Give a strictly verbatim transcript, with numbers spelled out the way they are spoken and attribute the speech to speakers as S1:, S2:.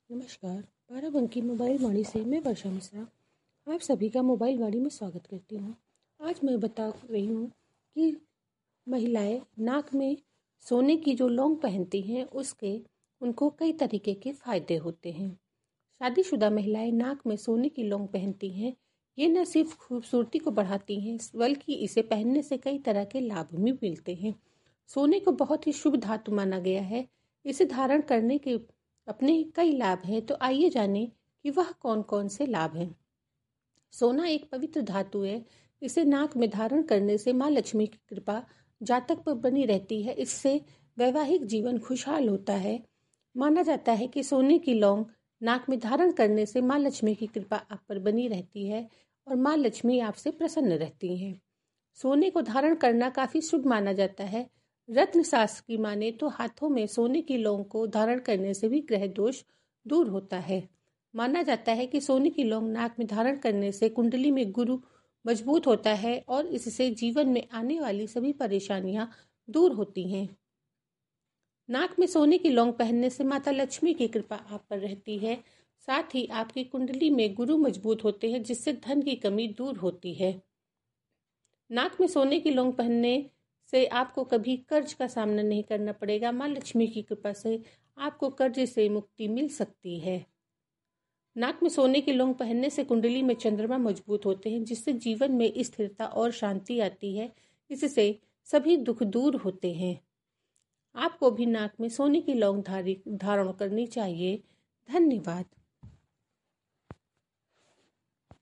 S1: नमस्कार। बाराबंकी मोबाइल वाणी से मैं वर्षा मिश्रा आप सभी का मोबाइल वाणी में स्वागत करती हूँ। आज मैं बता रही हूँ कि महिलाएं नाक में सोने की जो लौंग पहनती हैं उसके उनको कई तरीके के फायदे होते हैं। शादीशुदा महिलाएं नाक में सोने की लौंग पहनती हैं। ये न सिर्फ खूबसूरती को बढ़ाती हैं बल्कि इसे पहनने से कई तरह के लाभ भी मिलते हैं। सोने को बहुत ही शुभ धातु माना गया है। इसे धारण करने के अपने कई लाभ हैं, तो आइए जानें कि वह कौन कौन से लाभ हैं। सोना एक पवित्र धातु है। इसे नाक में धारण करने से माँ लक्ष्मी की कृपा जातक पर बनी रहती है। इससे वैवाहिक जीवन खुशहाल होता है। माना जाता है कि सोने की लौंग नाक में धारण करने से माँ लक्ष्मी की कृपा आप पर बनी रहती है और माँ लक्ष्मी आपसे प्रसन्न रहती हैं। सोने को धारण करना काफी शुभ माना जाता है। रत्न शास्त्र की माने तो हाथों में सोने की लौंग को धारण करने से भी ग्रह दोष दूर होता है। माना जाता है कि सोने की लौंग नाक में धारण करने से कुंडली में गुरु मजबूत होता है और इससे जीवन में आने वाली सभी परेशानियां दूर होती हैं। नाक में सोने की लौंग पहनने से माता लक्ष्मी की कृपा आप पर रहती है। साथ ही आपकी कुंडली में गुरु मजबूत होते हैं, जिससे धन की कमी दूर होती है। नाक में सोने की लौंग पहनने से आपको कभी कर्ज का सामना नहीं करना पड़ेगा। माँ लक्ष्मी की कृपा से आपको कर्ज से मुक्ति मिल सकती है। नाक में सोने की लौंग पहनने से कुंडली में चंद्रमा मजबूत होते हैं, जिससे जीवन में स्थिरता और शांति आती है। इससे सभी दुख दूर होते हैं। आपको भी नाक में सोने की लौंग धारण करनी चाहिए। धन्यवाद।